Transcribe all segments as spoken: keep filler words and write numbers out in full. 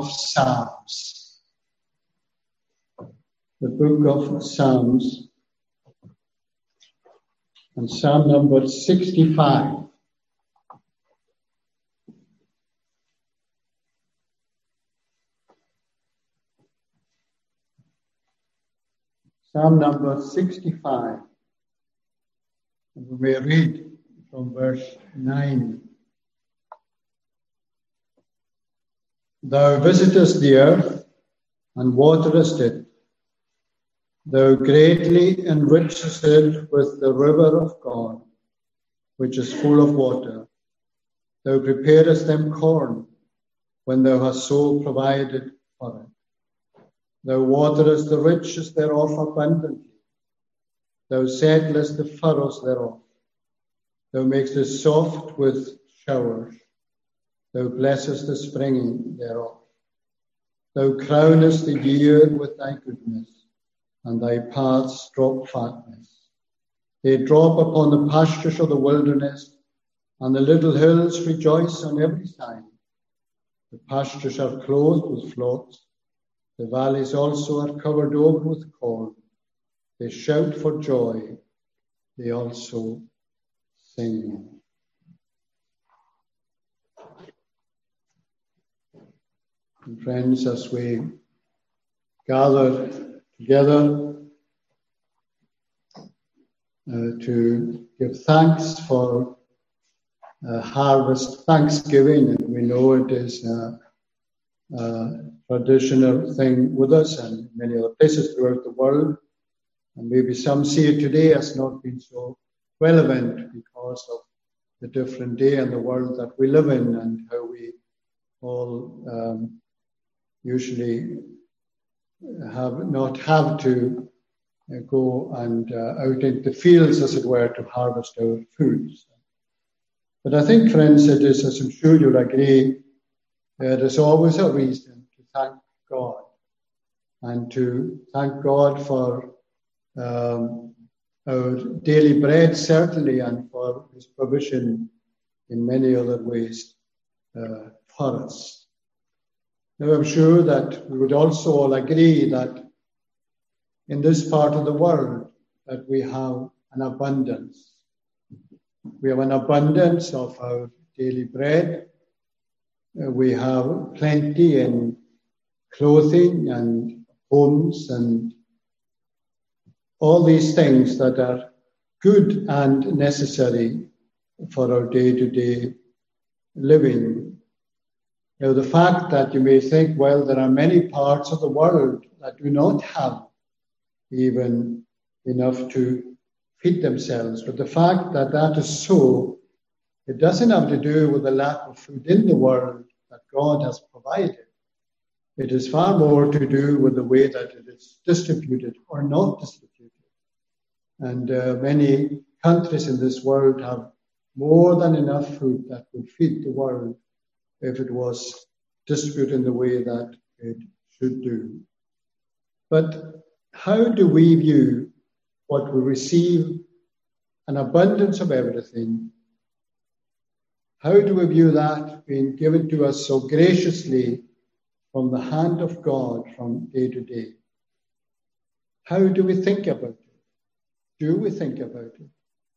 of Psalms. The book of Psalms. And Psalm number sixty-five. Psalm number sixty-five. And we may read from verse nine. Thou visitest the earth and waterest it. Thou greatly enrichest it with the river of God, which is full of water. Thou preparest them corn when thou hast so provided for it. Thou waterest the riches thereof abundantly. Thou settlest the furrows thereof. Thou makest it soft with showers. Thou blessest the springing thereof. Thou crownest the year with thy goodness, and thy paths drop fatness. They drop upon the pastures of the wilderness, and the little hills rejoice on every side. The pastures are clothed with flocks. The valleys also are covered over with corn. They shout for joy. They also sing. And friends, as we gather together uh, to give thanks for uh, harvest Thanksgiving, and we know it is a, a traditional thing with us and many other places throughout the world, and maybe some see it today as not being so relevant because of the different day and the world that we live in, and how we all um, usually have not have to uh, go and uh, out into the fields, as it were, to harvest our foods. But I think, friends, it is, as I'm sure you'll agree, uh, there's always a reason to thank God, and to thank God for um, our daily bread, certainly, and for his provision in many other ways uh, for us. Now, I'm sure that we would also all agree that in this part of the world that we have an abundance. We have an abundance of our daily bread. Uh, we have plenty in clothing and homes and all these things that are good and necessary for our day-to-day living. Now, the fact that you may think, well, there are many parts of the world that do not have even enough to feed themselves, but the fact that that is so, it doesn't have to do with the lack of food in the world that God has provided. It is far more to do with the way that it is distributed or not distributed. And uh, many countries in this world have more than enough food that would feed the world if it was distributed in the way that it should do. But how do we view what we receive, an abundance of everything? How do we view that being given to us so graciously from the hand of God from day to day? How do we think about it? Do we think about it?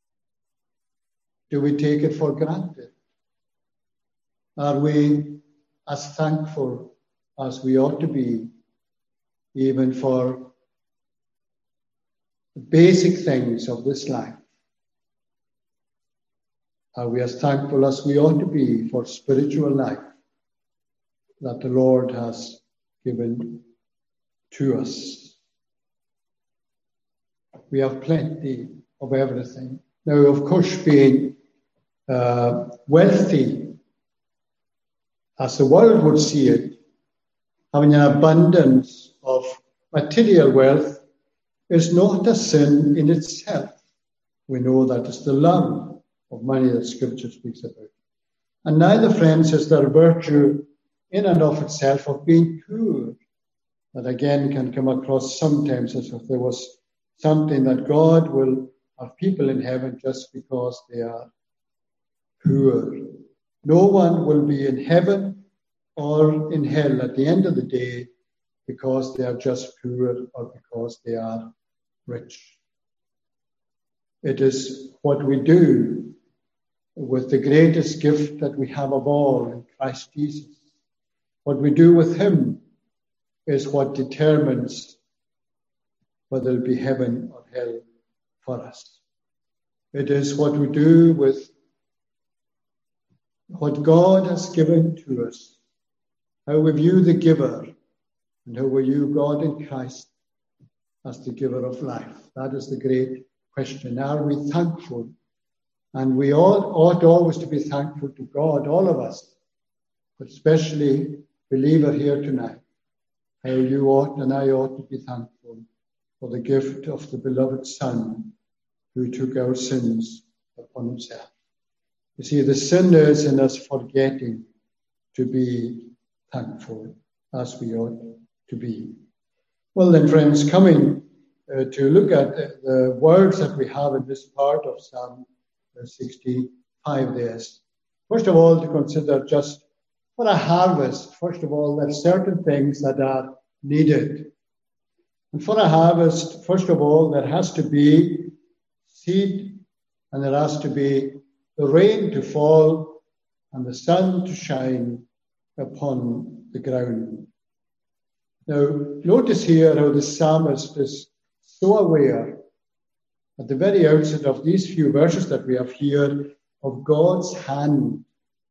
Do we take it for granted? Are we as thankful as we ought to be, even for the basic things of this life? Are we as thankful as we ought to be for spiritual life that the Lord has given to us? We have plenty of everything. Now, of course, being uh, wealthy, as the world would see it, having an abundance of material wealth is not a sin in itself. We know that it's the love of money that Scripture speaks about. And neither, friends, is there virtue in and of itself of being poor, that again can come across sometimes as if there was something that God will have people in heaven just because they are poor. No one will be in heaven or in hell at the end of the day because they are just poor or because they are rich. It is what we do with the greatest gift that we have of all in Christ Jesus. What we do with him is what determines whether it be heaven or hell for us. It is what we do with what God has given to us, how we view the giver, and how we view God in Christ as the giver of life. That is the great question. Are we thankful? And we all ought always to be thankful to God, all of us, but especially believer here tonight, how you ought and I ought to be thankful for the gift of the beloved Son who took our sins upon himself. You see, the sin is in us forgetting to be thankful as we ought to be. Well then, friends, coming uh, to look at the, the words that we have in this part of Psalm sixty-five days. First of all, to consider just for a harvest, first of all, there are certain things that are needed. And for a harvest, first of all, there has to be seed, and there has to be the rain to fall and the sun to shine upon the ground. Now, notice here how the psalmist is so aware at the very outset of these few verses that we have here of God's hand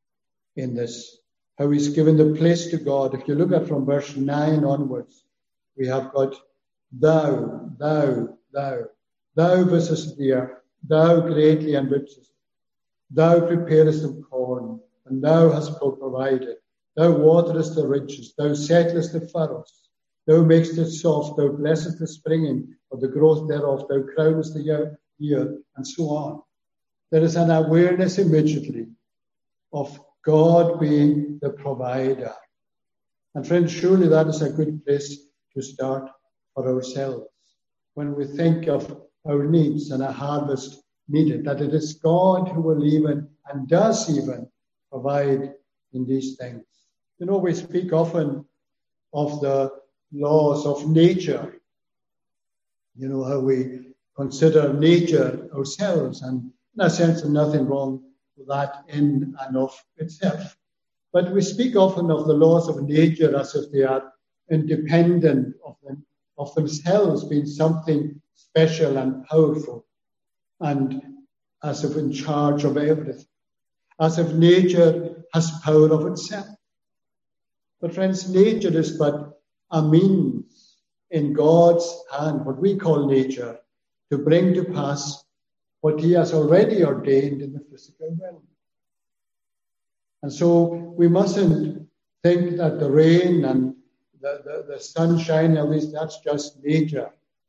in this, how he's given the place to God. If you look at from verse nine onwards, we have got thou, thou, thou, thou visitest the earth, thou greatly enrichest, thou preparest the corn, and thou hast provided, thou waterest the ridges, thou settlest the furrows, thou makest it soft, thou blessest the springing of the growth thereof, thou crownest the year, year, and so on. There is an awareness immediately of God being the provider. And friends, surely that is a good place to start for ourselves. When we think of our needs and a harvest needed, that it is God who will even and does even provide in these things. You know, we speak often of the laws of nature. You know, how we consider nature ourselves, and in a sense, there's nothing wrong with that in and of itself. But we speak often of the laws of nature as if they are independent of them, of themselves, being something special and powerful, and as if in charge of everything, as if nature has power of itself. But friends, nature is but a means in God's hand, what we call nature, to bring to pass what he has already ordained in the physical realm. And so we mustn't think that the rain and the, the, the sunshine, at least that's just nature.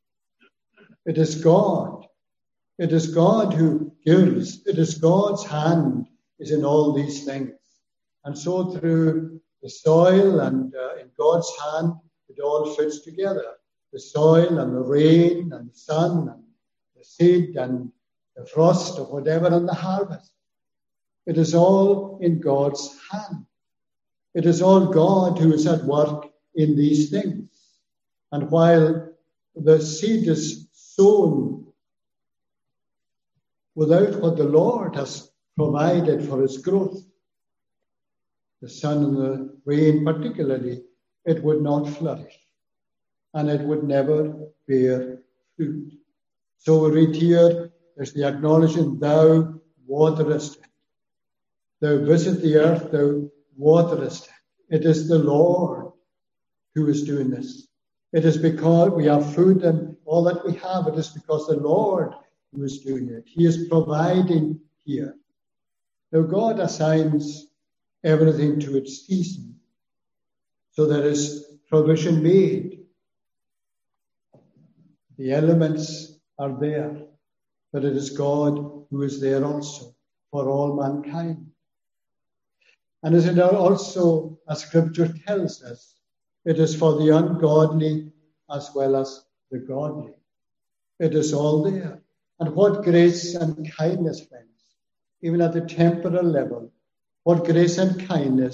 It is God. It is God who gives. It is God's hand is in all these things. And so through the soil and uh, in God's hand, it all fits together. The soil and the rain and the sun and the seed and the frost or whatever and the harvest. It is all in God's hand. It is all God who is at work in these things. And while the seed is sown without what the Lord has provided for its growth, the sun and the rain particularly, it would not flourish and it would never bear fruit. So we read here, there's the acknowledgement, thou waterest it. Thou visit the earth, thou waterest it. It is the Lord who is doing this. It is because we have food and all that we have. It is because the Lord who is doing it. He is providing here. Now God assigns everything to its season. So there is provision made. The elements are there, but it is God who is there also for all mankind. And as it also, as Scripture tells us, it is for the ungodly as well as the godly. It is all there. And what grace and kindness, friends, even at the temporal level, what grace and kindness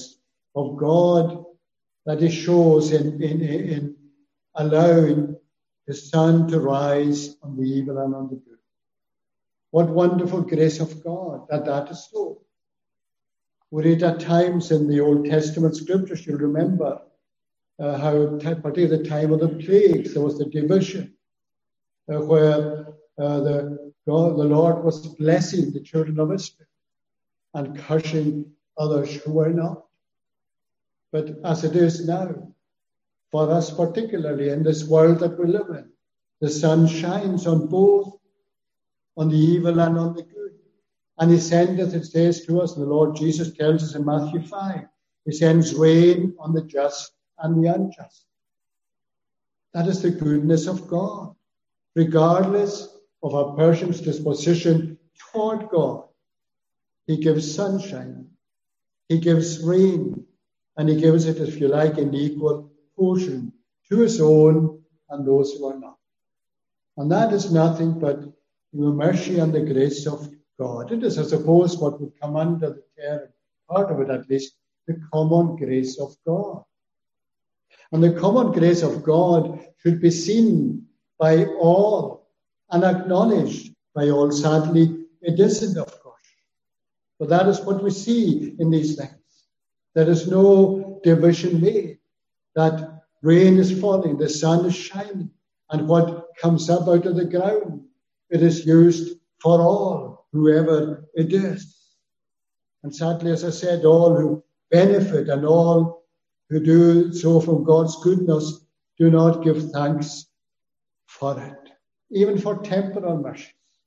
of God that he shows in, in, in allowing the sun to rise on the evil and on the good. What wonderful grace of God that that is so. We read at times in the Old Testament scriptures, you'll remember uh, how, particularly the time of the plagues, there was the division uh, where uh, the, God, the Lord was blessing the children of Israel and cursing others who were not. But as it is now, for us particularly in this world that we live in, the sun shines on both, on the evil and on the good. And he sendeth, it says to us, and the Lord Jesus tells us in Matthew five, he sends rain on the just and the unjust. That is the goodness of God. Regardless of a person's disposition toward God, he gives sunshine, he gives rain, and he gives it, if you like, in equal portion to his own and those who are not. And that is nothing but the mercy and the grace of God. It is, I suppose, what would come under the care, part of it at least, the common grace of God. And the common grace of God should be seen by all and acknowledged by all. Sadly, it isn't, of course. But that is what we see in these things. There is no division made. That rain is falling, the sun is shining, and what comes up out of the ground, it is used for all, whoever it is. And sadly, as I said, all who benefit and all who do so from God's goodness do not give thanks for it, even for temporal mercies.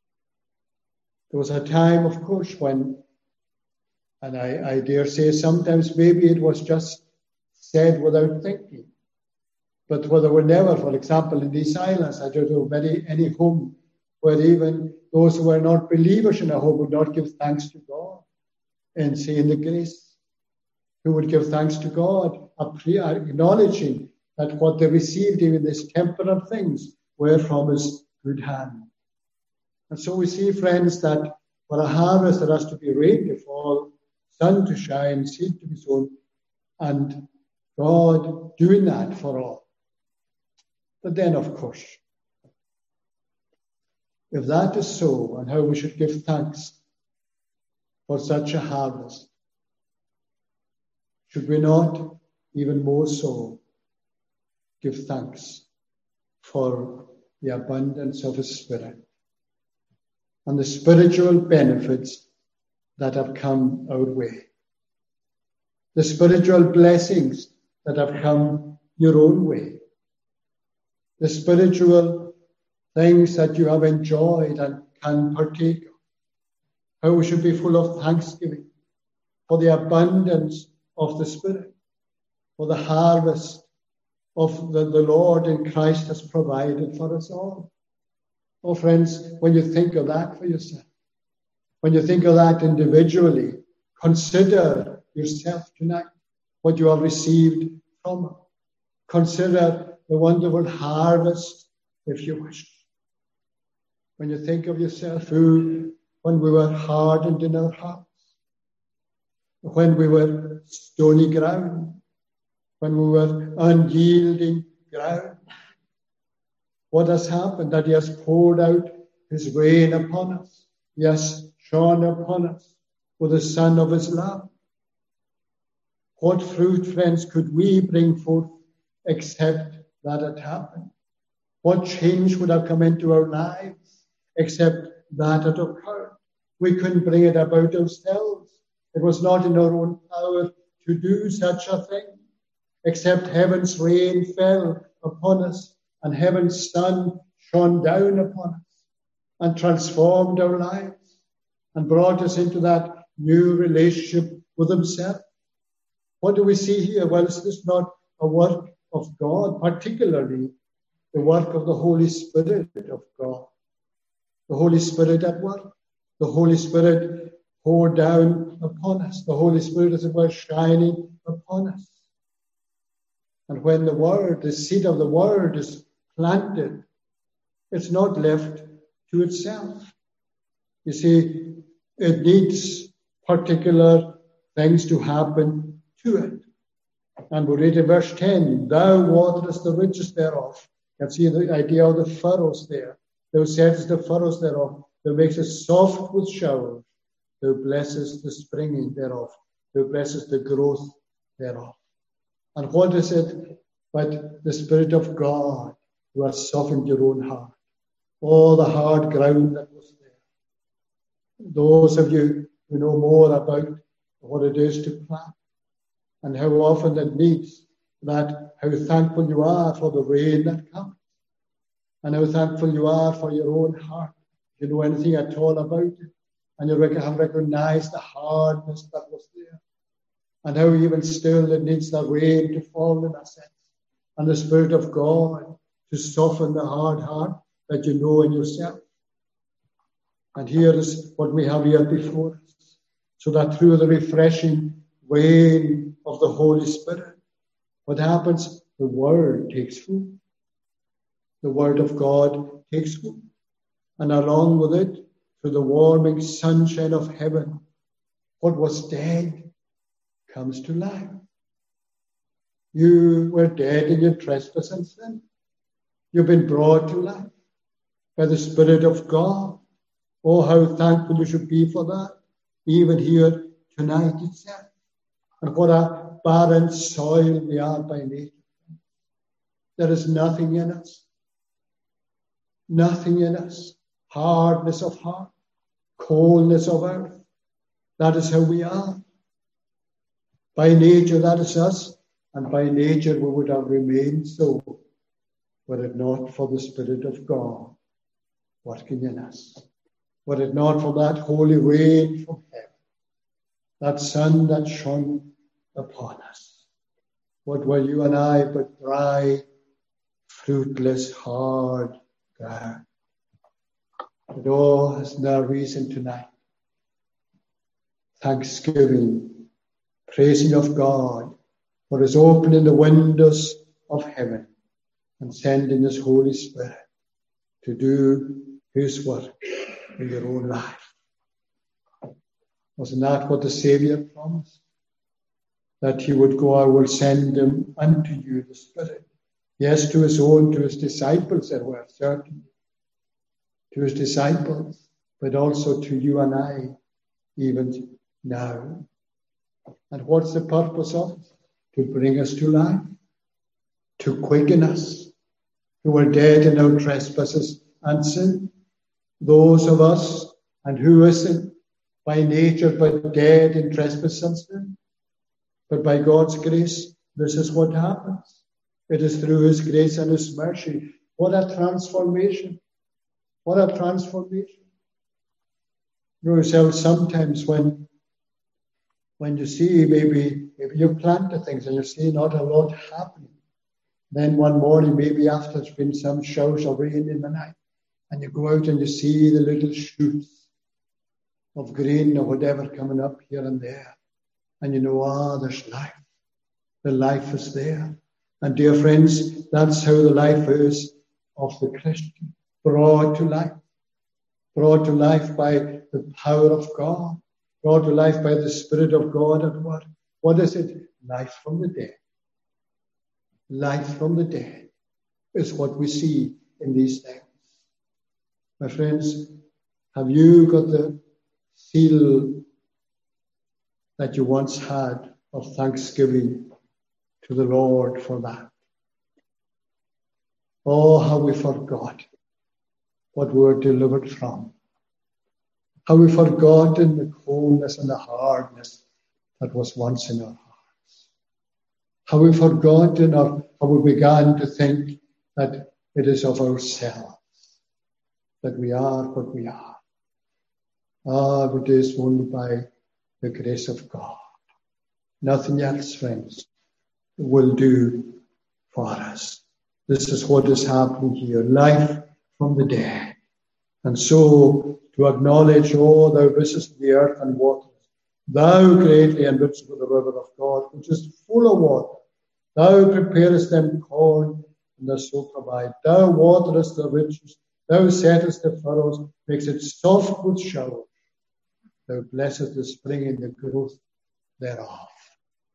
There was a time, of course, when, and I, I dare say sometimes maybe it was just said without thinking, but where there were never, for example, in these islands, I don't know any, any home where even those who were not believers in a home would not give thanks to God and seeing the grace, who would give thanks to God, acknowledging that what they received, even these temporal things, were from his good hand. And so we see, friends, that for a harvest there has to be rain to fall, sun to shine, seed to be sown, and God doing that for all. But then, of course, if that is so, and how we should give thanks for such a harvest, should we not even more so give thanks for the abundance of his Spirit and the spiritual benefits that have come our way, the spiritual blessings that have come your own way, the spiritual things that you have enjoyed and can partake of. How we should be full of thanksgiving for the abundance of the Spirit, for the harvest of the, the Lord in Christ has provided for us all. Oh, friends, when you think of that for yourself, when you think of that individually, consider yourself tonight, what you have received from it. Consider the wonderful harvest, if you wish. When you think of yourself, who, when we were hardened in our hearts, when we were stony ground, when we were unyielding ground, what has happened? That he has poured out his rain upon us. He has shone upon us with the sun of his love. What fruit, friends, could we bring forth except that had happened? What change would have come into our lives except that had occurred? We couldn't bring it about ourselves. It was not in our own power to do such a thing, except heaven's rain fell upon us and heaven's sun shone down upon us and transformed our lives and brought us into that new relationship with himself. What do we see here? Well, is this not a work of God, particularly the work of the Holy Spirit of God? The Holy Spirit at work. The Holy Spirit poured down upon us. The Holy Spirit, as it were, shining upon us. And when the word, the seed of the word is planted, it's not left to itself. You see, it needs particular things to happen to it. And we read in verse ten, thou waterest the ridges thereof. You can see the idea of the furrows there. Thou settest the furrows thereof. Thou makest it soft with showers. Thou blessest the springing thereof. Thou blessest the growth thereof. And what is it but the Spirit of God who has softened your own heart? All the hard ground that was there. Those of you who know more about what it is to plant and how often it needs that, how thankful you are for the rain that comes and how thankful you are for your own heart. If you know anything at all about it, and you have recognized the hardness that was there and how even still it needs the rain to fall in a sense and the Spirit of God to soften the hard heart that you know in yourself. And here is what we have here before us, so that through the refreshing rain of the Holy Spirit, what happens? The Word takes food. The Word of God takes food. And along with it, through the warming sunshine of heaven, what was dead comes to life. You were dead in your trespass and sin. You've been brought to life by the Spirit of God. Oh, how thankful you should be for that, even here tonight itself. And what a barren soil we are by nature. There is nothing in us. Nothing in us. Hardness of heart. Coldness of earth. That is how we are. By nature, that is us. And by nature, we would have remained so, were it not for the Spirit of God working in us. Were it not for that holy rain from heaven, that sun that shone upon us. What were you and I but dry, fruitless, hard ground? It all has no reason tonight. Thanksgiving, praising of God for His opening the windows of heaven and sending His Holy Spirit to do His work in your own life. Wasn't that what the Saviour promised? That He would go, I will send Him unto you, the Spirit. Yes, to His own, to His disciples there were, certainly. To His disciples, but also to you and I, even now. And what's the purpose of it? To bring us to life. To quicken us, who were dead in our trespasses and sin. Those of us, and who isn't by nature but dead in trespass and sin. But by God's grace, this is what happens. It is through His grace and His mercy. What a transformation. What a transformation. You know yourself sometimes when, when you see maybe, maybe you plant the things and you see not a lot happening. Then one morning, maybe after there's been some showers of rain in the night, and you go out and you see the little shoots of green or whatever coming up here and there. And you know, ah, there's life. The life is there. And dear friends, that's how the life is of the Christian. Brought to life. Brought to life by the power of God. Brought to life by the Spirit of God at work. What is it? Life from the dead. Life from the dead is what we see in these things. My friends, have you got the seal that you once had of thanksgiving to the Lord for that? Oh, how we forgot what we were delivered from. How we forgotten the coldness and the hardness that was once in our hearts. How we forgotten or how we began to think that it is of ourselves that we are what we are. Ah, it is only by the grace of God. Nothing else, friends, will do for us. This is what is happening here. Life from the dead. And so to acknowledge, oh, thou visitest the earth and waters. Thou greatly enrichest with the river of God, which is full of water. Thou preparest them corn, and thou so provide. Thou waterest the ridges. Thou settest the furrows, makes it soft with showers. Thou blessest the spring and the growth thereof.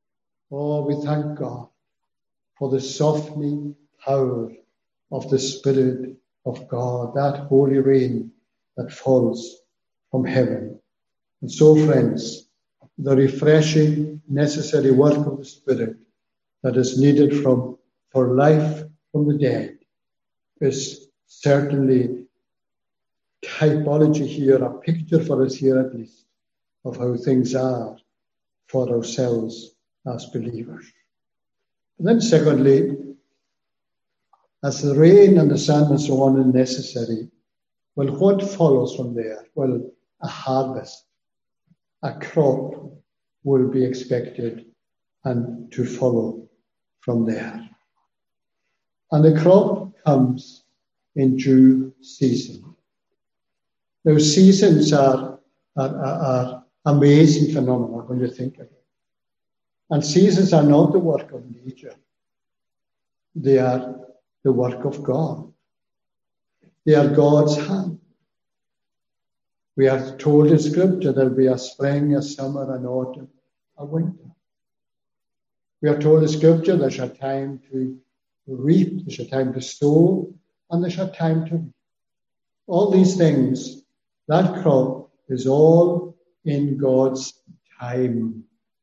Oh, we thank God for the softening power of the Spirit of God, that holy rain that falls from heaven. And so, friends, the refreshing, necessary work of the Spirit that is needed from, for life from the dead is certainly typology here, a picture for us here at least, of how things are for ourselves as believers. And then secondly, as the rain and the sun and so on are necessary, well, what follows from there? Well, a harvest, a crop will be expected and to follow from there. And the crop comes in due season. Now, seasons are, are, are, are amazing phenomena when you think of it. And seasons are not the work of nature. They are the work of God. They are God's hand. We are told in Scripture there will be a spring, a summer, an autumn, a winter. We are told in Scripture there's a time to reap, there's a time to sow, and there's a time to reap. All these things, that crop is all in God's time.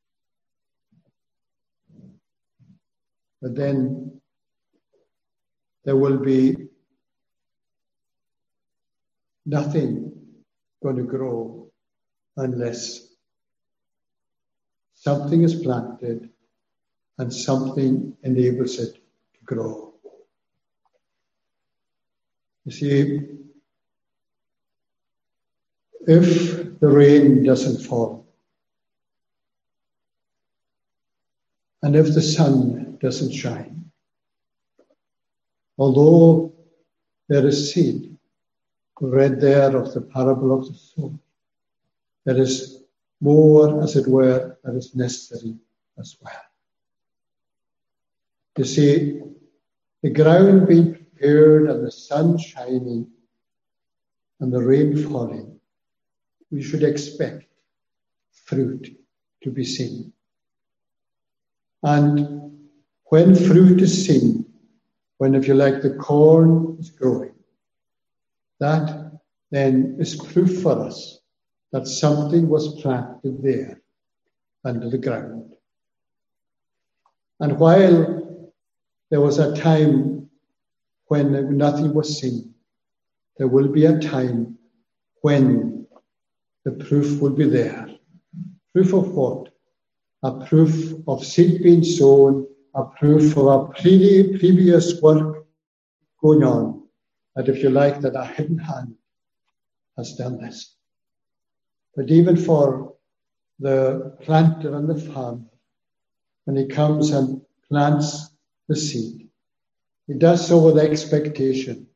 But then there will be nothing going to grow unless something is planted and something enables it to grow. You see, if the rain doesn't fall, and if the sun doesn't shine, although there is seed, read there of the parable of the sower, there is more, as it were, that is necessary as well. You see, the ground being prepared and the sun shining and the rain falling, we should expect fruit to be seen. And when fruit is seen, when, if you like, the corn is growing, that then is proof for us that something was planted there under the ground. And while there was a time when nothing was seen, there will be a time when the proof will be there. Proof of what? A proof of seed being sown, a proof of a pre- previous work going on. That, if you like, that a hidden hand has done this. But even for the planter and the farmer, when he comes and plants the seed, he does so with expectation.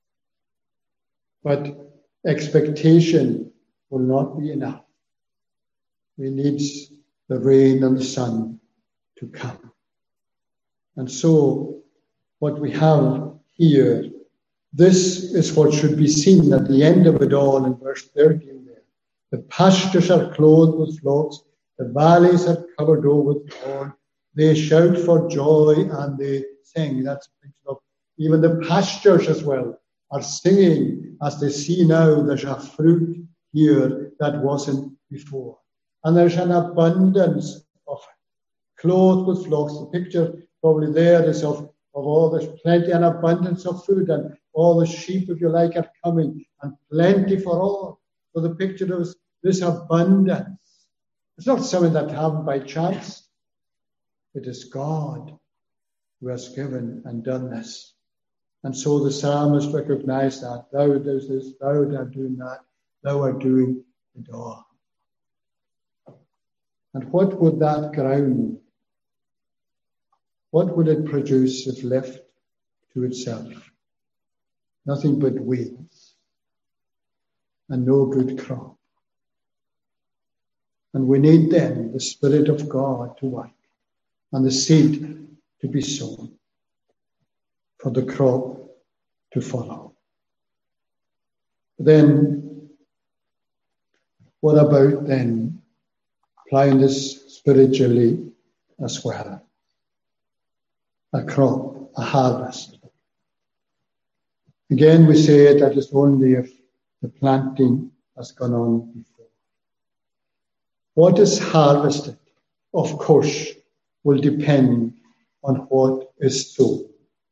But expectation will not be enough. We need the rain and the sun to come. And so what we have here, this is what should be seen at the end of it all in verse thirteen there. The pastures are clothed with flocks, the valleys are covered over with corn. They shout for joy and they sing. That's a picture of even the pastures as well are singing as they see now there's a fruit here that wasn't before. And there's an abundance of it, clothed with flocks. The picture probably there is of, of all, there's plenty and abundance of food, and all the sheep, if you like, are coming, and plenty for all. So the picture is this abundance. It's not something that happened by chance. It is God who has given and done this. And so the psalmist recognized that. Thou doest this, thou art doing that, thou art doing it all. And what would that ground, what would it produce if left to itself? Nothing but weeds and no good crop. And we need then the Spirit of God to work and the seed to be sown for the crop to follow. Then, what about then applying this spiritually as well. A crop, a harvest. Again, we say that it's only if the planting has gone on before. What is harvested, of course, will depend on what is sown.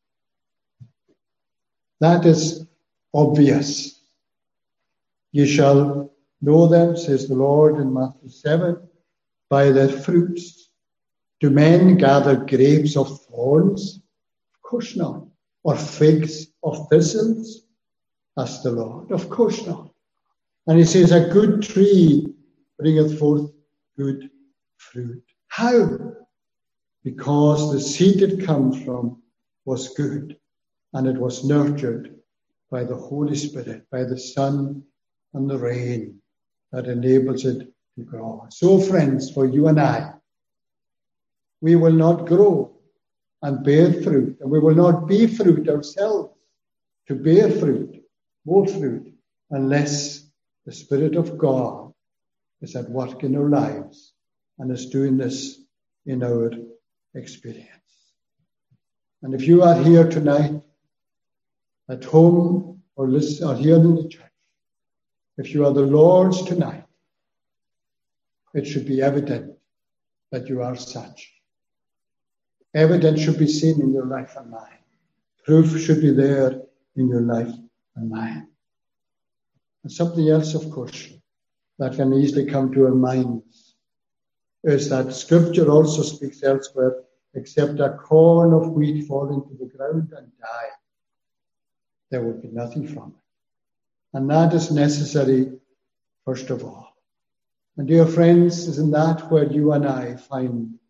That is obvious. Ye shall know them, says the Lord in Matthew seven, by their fruits. Do men gather grapes of thorns? Of course not. Or figs of thistles? Asked the Lord. Of course not. And he says, a good tree bringeth forth good fruit. How? Because the seed it comes from was good, and it was nurtured by the Holy Spirit, by the sun and the rain that enables it to grow. So, friends, for you and I, we will not grow and bear fruit, and we will not be fruit ourselves to bear fruit, more fruit, unless the Spirit of God is at work in our lives and is doing this in our experience. And if you are here tonight, at home or listen, or here in the church, if you are the Lord's tonight, it should be evident that you are such. Evidence should be seen in your life and mine. Proof should be there in your life and mine. And something else, of course, that can easily come to our minds is that Scripture also speaks elsewhere, except a corn of wheat fall into the ground and die, there will be nothing from it. And that is necessary, first of all. And dear friends, isn't that where you and I find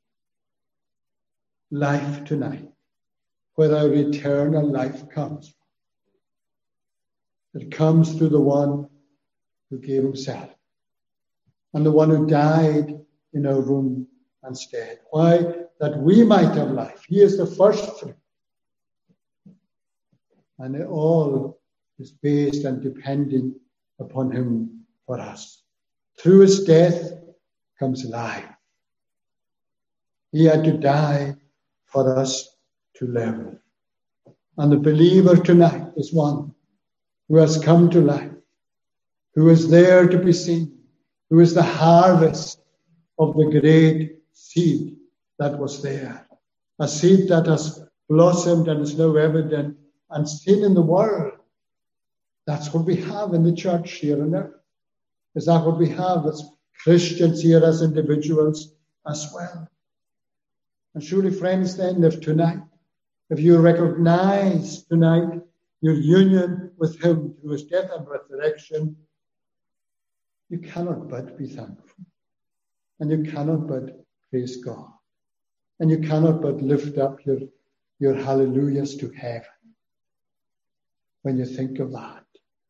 life tonight, where our eternal life comes from? It comes through the one who gave himself and the one who died in our room instead. Why? That we might have life. He is the first fruit. And it all is based and depending upon him for us. Through his death comes life. He had to die for us to live. And the believer tonight is one who has come to life, who is there to be seen, who is the harvest of the great seed that was there. A seed that has blossomed and is now evident and seen in the world. That's what we have in the church here on earth. Is that what we have as Christians here, as individuals as well? And surely, friends, then, if tonight, if you recognize tonight your union with him through his death and resurrection, you cannot but be thankful. And you cannot but praise God. And you cannot but lift up your, your hallelujahs to heaven when you think of that.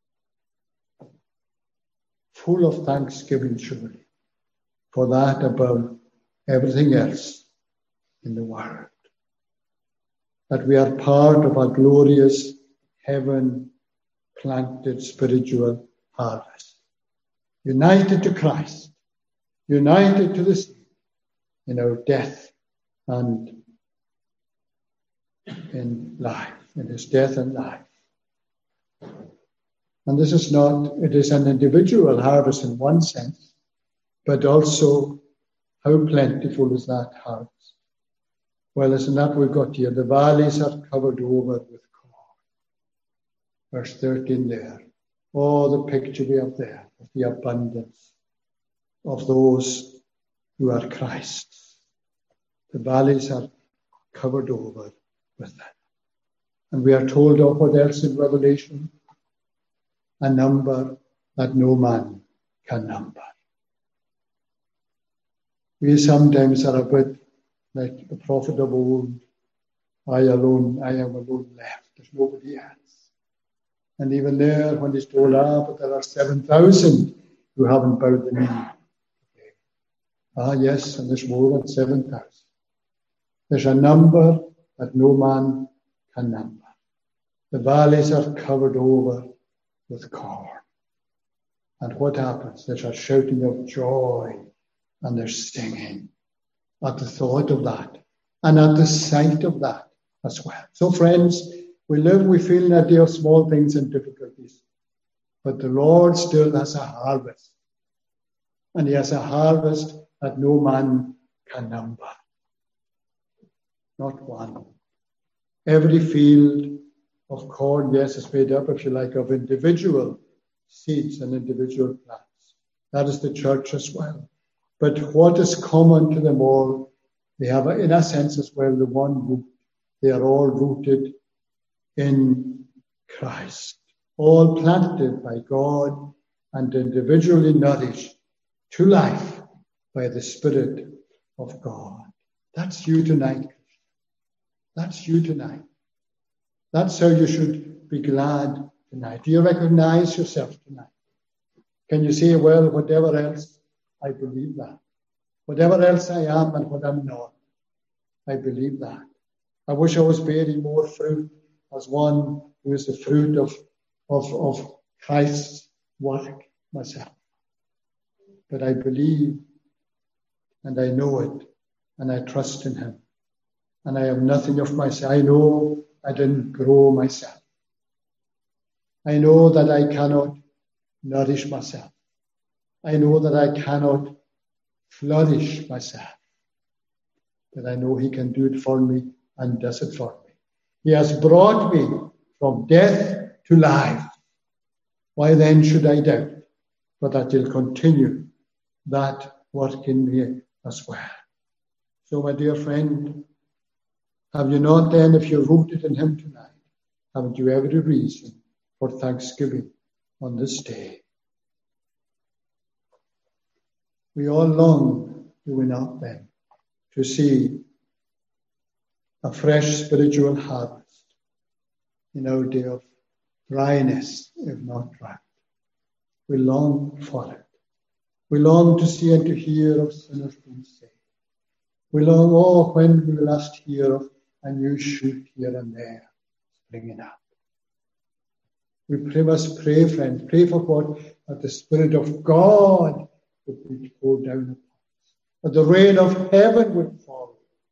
Full of thanksgiving, surely, for that above everything else in the world. That we are part of a glorious heaven-planted spiritual harvest. United to Christ, united to the seed in our death and in life, in his death and life. And this is not, it is an individual harvest in one sense, but also how plentiful is that harvest? Well, isn't that we've got here? The valleys are covered over with corn. Verse thirteen there. Oh, the picture we have there of the abundance of those who are Christ's. The valleys are covered over with that. And we are told of what else in Revelation? A number that no man can number. We sometimes are a bit like the prophet of old. I alone, I am alone left. There's nobody else. And even there, when he's told, ah, but there are seven thousand who haven't bowed the knee. Okay. Ah, yes, and there's more than seven thousand. There's a number that no man can number. The valleys are covered over with corn. And what happens? There's a shouting of joy and there's singing. at the thought of that and at the sight of that as well. So friends, we live, we feel in a day of small things and difficulties, but the Lord still has a harvest, and he has a harvest that no man can number. Not one. Every field of corn, yes, is made up, if you like, of individual seeds and individual plants. That is the church as well. But what is common to them all, they have, in a sense as well, the one root. They are all rooted in Christ, all planted by God and individually nourished to life by the Spirit of God. That's you tonight. That's you tonight. That's how you should be glad tonight. Do you recognize yourself tonight? Can you say, well, whatever else, I believe that. Whatever else I am and what I'm not, I believe that. I wish I was bearing more fruit as one who is the fruit of, of, of Christ's work myself. But I believe and I know it and I trust in him. And I have nothing of myself. I know I didn't grow myself. I know that I cannot nourish myself. I know that I cannot flourish myself. But I know he can do it for me and does it for me. He has brought me from death to life. Why then should I doubt? But that he'll continue that work in me as well. So my dear friend, have you not then, if you're rooted in him tonight, haven't you every reason for thanksgiving on this day? We all long, do we not then, to see a fresh spiritual harvest in our day of dryness, if not drought. We long for it. We long to see and to hear of sinners being saved. We long, oh, when we will last hear of a new shoot here and there springing up. We pray, must pray, friends, pray for what? That the Spirit of God would be poured down upon us. That the rain of heaven would fall.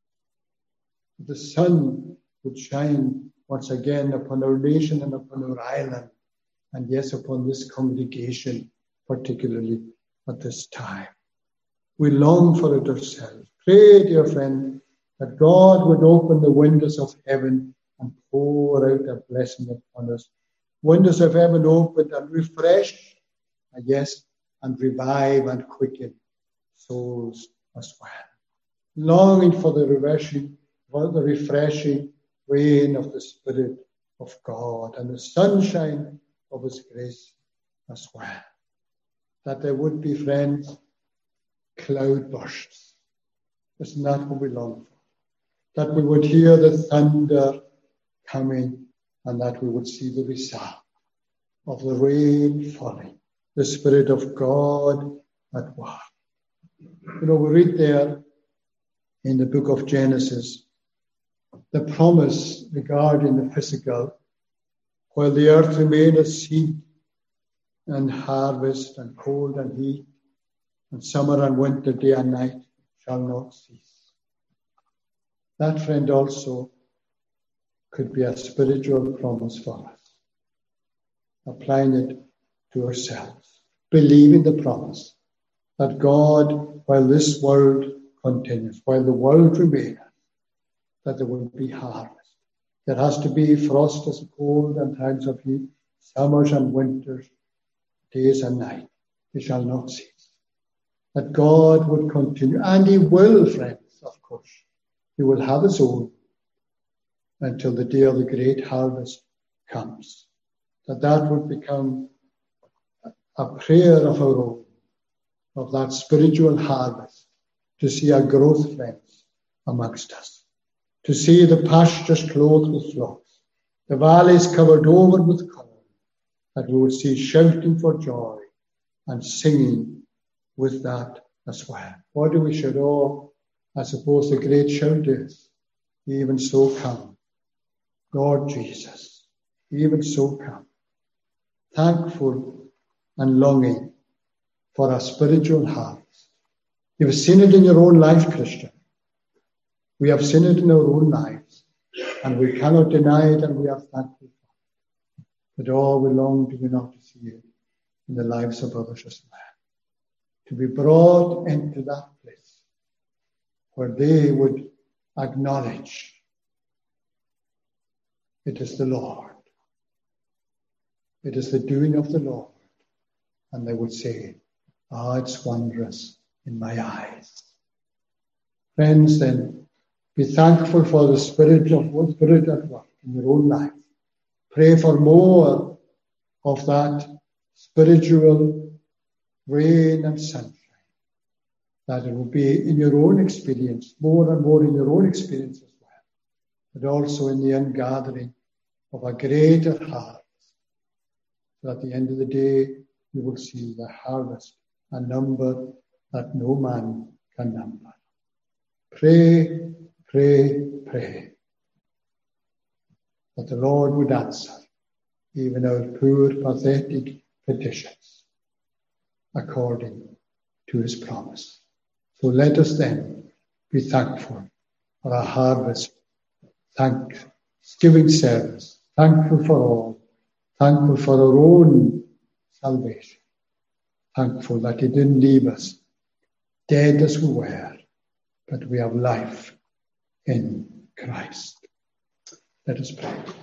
That the sun would shine once again upon our nation and upon our island. And yes, upon this congregation, particularly at this time. We long for it ourselves. Pray, dear friend, that God would open the windows of heaven and pour out a blessing upon us. Windows of heaven opened and refresh, and yes, and revive and quicken souls as well. Longing for the refreshing, for the refreshing rain of the Spirit of God and the sunshine of his grace as well. That there would be, friends, cloud bursts. Isn't that what we long for? That we would hear the thunder coming and that we would see the result of the rain falling, the Spirit of God at work. You know, we read there in the book of Genesis the promise regarding the physical, while the earth remaineth seed and harvest and cold and heat and summer and winter, day and night shall not cease. That, friend, also could be a spiritual promise for us. Applying it to ourselves. Believing the promise that God, while this world continues, while the world remains, that there will be harvest. There has to be frost as cold and times of heat, summers and winters, days and night. It shall not cease. That God would continue, and he will, friends, of course. He will have his own until the day of the great harvest comes. That that would become a prayer of our own, of that spiritual harvest, to see a growth, friends, amongst us. To see the pastures clothed with flocks, the valleys covered over with corn, that we would see shouting for joy and singing with that as well. What do we shout? Oh, I suppose the great shout is, even so come, Lord Jesus, even so come. Thankful and longing for a spiritual harvest. You've seen it in your own life, Christian. We have seen it in our own lives, and we cannot deny it, and we are thankful for it. But oh, we long to be not to see it in the lives of others as well. To be brought into that place where they would acknowledge it is the Lord. It is the doing of the Lord. And they would say, ah, it's wondrous in my eyes. Friends, then, be thankful for the Spirit of what Spirit at work in your own life. Pray for more of that spiritual rain and sunshine, that it will be in your own experience, more and more in your own experience as well, but also in the ungathering of a greater harvest. So at the end of the day, you will see the harvest, a number that no man can number. Pray, pray, pray, that the Lord would answer even our poor, pathetic petitions according to his promise. So let us then be thankful for our harvest, thanksgiving service, thankful for all, thankful for our own salvation, thankful that he didn't leave us dead as we were, but we have life in Christ. Let us pray.